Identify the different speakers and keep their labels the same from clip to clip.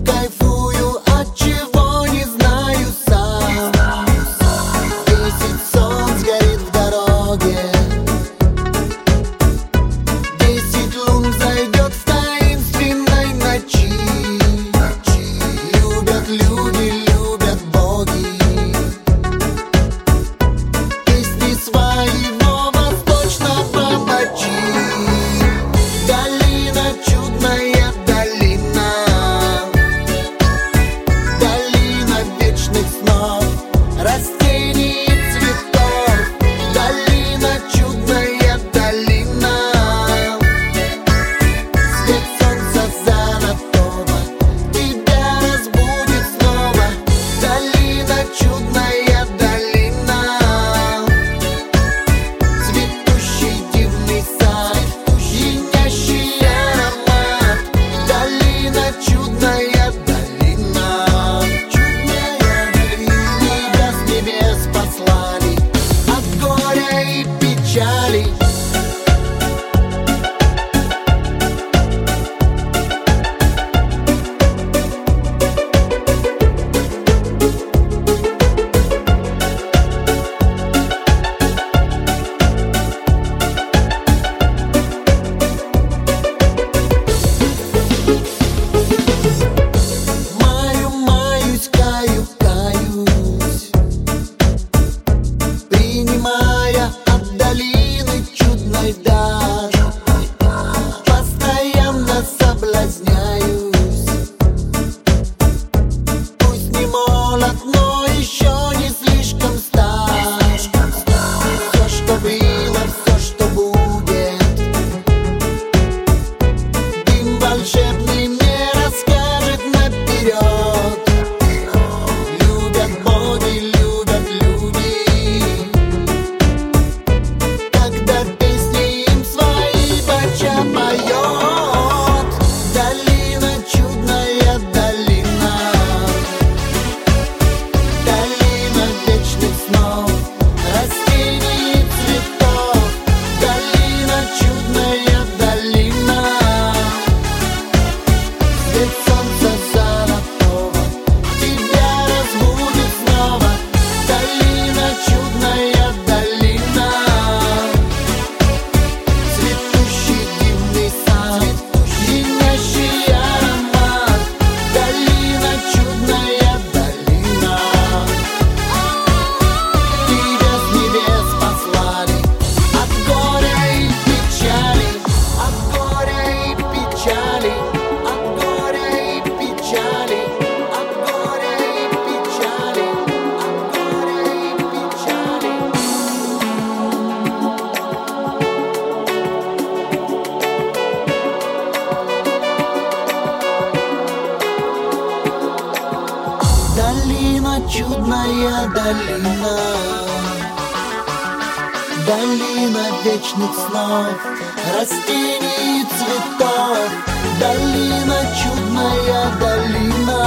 Speaker 1: Кайфую, от чего не знаю сам. 10 солнц горит в дороге, 10 лун зайдет в таинственной ночи. Любят люди, любят боги песни своего восточного бачи. Долина, чудная долина, долина вечных снов, растений и цветов. Долина, чудная долина, свет солнца золотого тебя разбудит снова. Долина, чудная долина, цветущий дивный сад, пьянящий аромат. Долина, чудная долина, чудная долина. Тебя с небес послали от горя и печали. Маюсь, каюсь, принимая от долины чудной дар. Постоянно соблазняюсь, пусть не молод, но еще не слишком стар. Все, что было, все, что будет, дым волшебный мне расскажет наперед. Любят боги, любят люди, когда песни им свои бача поет. Долина, чудная долина, долина вечных снов, растений и цветов. Долина, чудная долина, свет солнца золотого тебя разбудит снова. Долина, чудная долина, цветущий дивный сад, пьянящий аромат. Долина, чудная долина, тебя с небес послали от горя и печали, от горя и печали, от горя и печали, от горя и печали, от горя и печали. Долина, чудная долина, долина вечных снов, растений и цветов. Долина, чудная долина,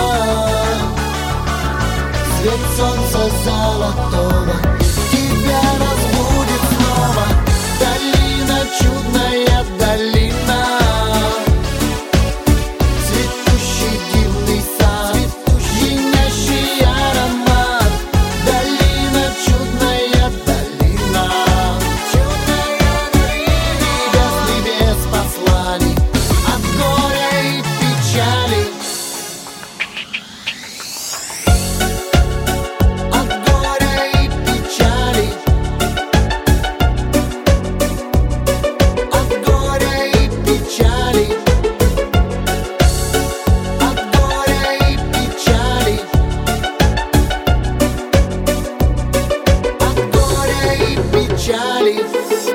Speaker 1: свет солнца золотого тебя разбудит снова. Долина, чудная долина, цветущий дивный сад, пьянящий аромат. Долина, чудная долина, чудная долина, тебя с небес послали от горя и печали. От горя и печали, от горя и печали, от горя и печали, от горя и печали.